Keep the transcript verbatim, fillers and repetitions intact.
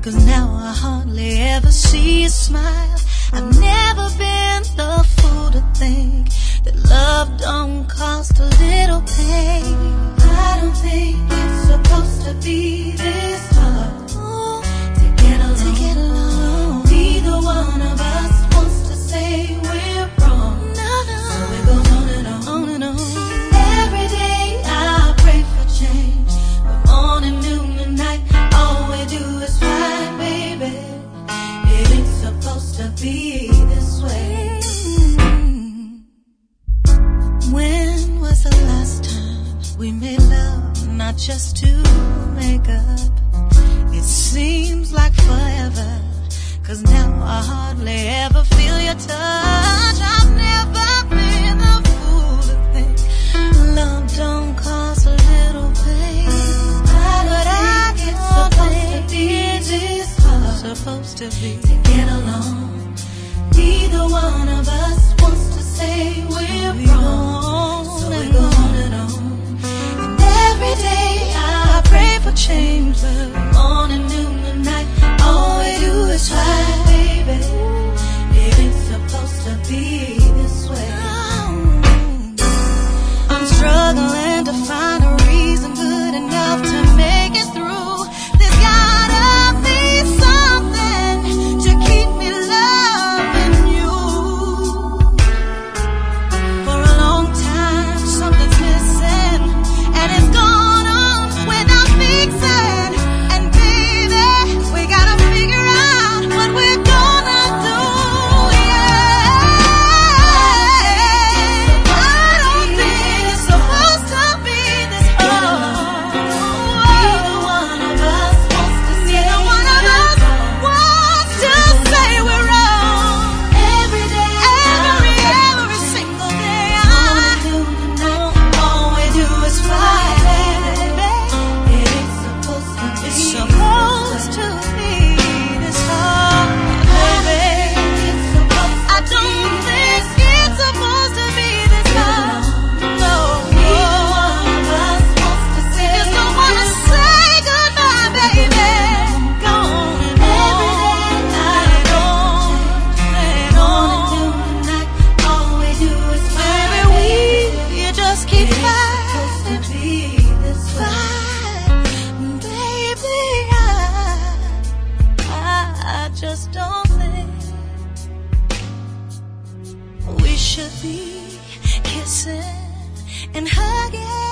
'cause now I hardly ever see you smile. I've never been the fool to think that love don't cost a little pain. I don't think it's supposed to be this hard Ooh, to get along. To get along. Neither one of us wants to say we're wrong. No, no. So it goes on and on, on and on. Every day I pray for change, but morning, noon, and night, all we do is fight, baby. It ain't supposed to be this way. When was the last time we made love, not just to make up? It seems like forever, 'cause now I hardly ever feel your touch. I've never been a fool to think love don't cause a little pain. I but I it's supposed to be this hard, supposed to be to get along. Neither one of us wants to say we're wrong, so we go on and on. And every day I pray for change, but morning, noon, and night, all we do is try, baby. It ain't supposed to be this way. I'm struggling to find a reason good enough to make it through. There's gotta be something to keep me loving you. For a long time, something's missing, and it's gone on without fixing. And baby, we gotta figure out what we're gonna do. Yeah, I don't think it's supposed to be this hard. Neither one of us wants to say Neither one of us wants to say we're wrong. Every day, every every single day, I all we do is fight, baby. It ain't supposed to be. It's supposed to be this hard, baby. I don't think it's supposed to be this hard. No, neither one of us wants to say. Just don't wanna say goodbye, baby. Go on and every day I go and on and night. All we do is fight, baby. We you just keep fighting. It's supposed to be this way, baby. I, I just don't think we should be kissing and hugging.